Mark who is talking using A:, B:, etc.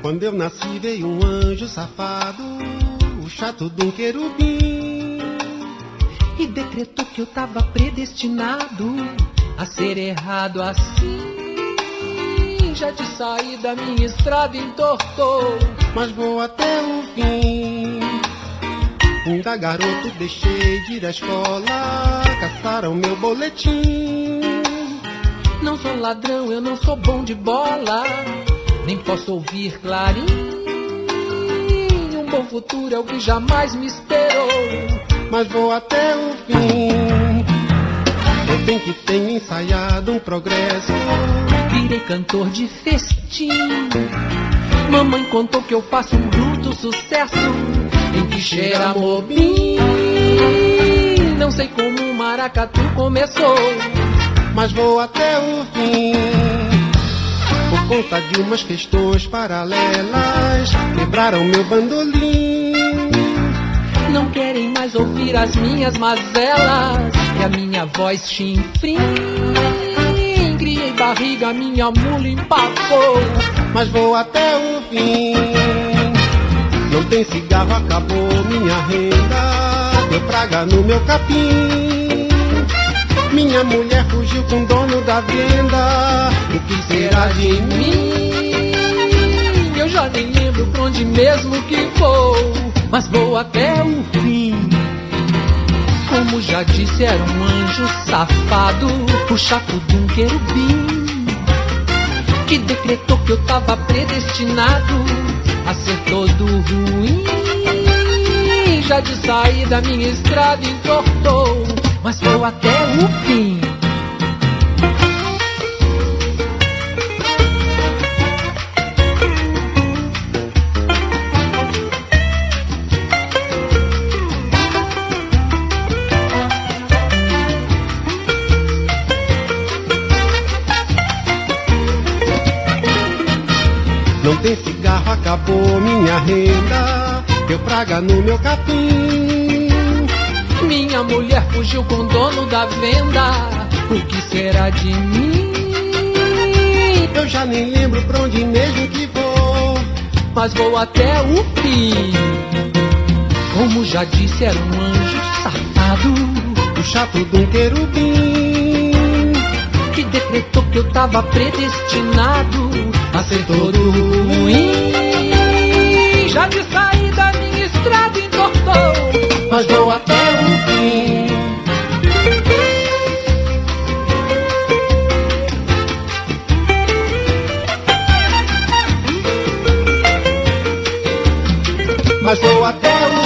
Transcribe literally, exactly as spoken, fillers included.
A: Quando eu nasci veio um anjo safado, o chato de um querubim,
B: e decretou que eu tava predestinado a ser errado assim. Já de saída minha estrada entortou,
A: mas vou até o fim. Ainda garoto deixei de ir à escola, caçaram meu boletim.
B: Não sou ladrão, eu não sou bom de bola, nem posso ouvir clarim. Um bom futuro é o que jamais me esperou,
A: mas vou até o fim. Eu bem que tenho ensaiado um progresso,
B: virei cantor de festim. Mamãe contou que eu faço um bruto sucesso em que cheira mobim. Não sei como o maracatu começou,
A: mas vou até o fim. Por conta de umas questões paralelas, quebraram meu bandolim.
B: Não querem mais ouvir as minhas mazelas e a minha voz chinfrim. Criei barriga, minha mula empacou,
A: mas vou até o fim. Não tem cigarro, acabou minha renda, deu praga no meu capim. Minha mulher fugiu com o dono da venda, o que será de mim?
B: Eu já nem lembro pra onde mesmo que vou, mas vou até o fim. Como já disse, era um anjo safado, o chato de um querubim, que decretou que eu tava predestinado a ser todo ruim. Já de saída minha estrada entortou, mas vou até o fim.
A: Não tem cigarro, acabou minha renda, deu praga no meu capim.
B: Minha mulher fugiu com o dono da venda, o que será de mim?
A: Eu já nem lembro pra onde mesmo que vou,
B: mas vou até o fim. Como já disse, era um anjo safado,
A: o chato de um querubim,
B: que decretou que eu tava predestinado a ser todo ruim. Já de saída minha estrada entortou,
A: mas vou até o fim. Mas vou até o